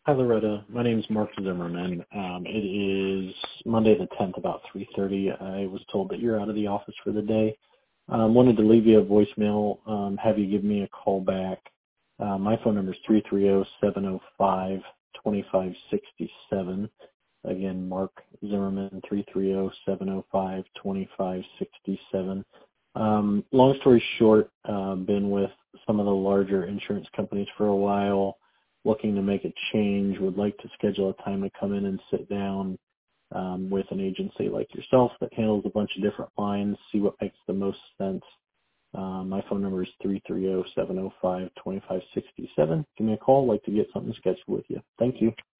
Hi, Loretta. My name is Mark Zimmerman. It is Monday the 10th, about 3:30. I was told that you're out of the office for the day. Wanted to leave you a voicemail, have you give me a call back. My phone number is 330-705-2567. Again, Mark Zimmerman, 330-705-2567. Long story short, been with some of the larger insurance companies for a while, looking to make a change, would like to schedule a time to come in and sit down with an agency like yourself that handles a bunch of different lines, see what makes the most sense. My phone number is 330-705-2567. Give me a call. I'd like to get something scheduled with you. Thank you.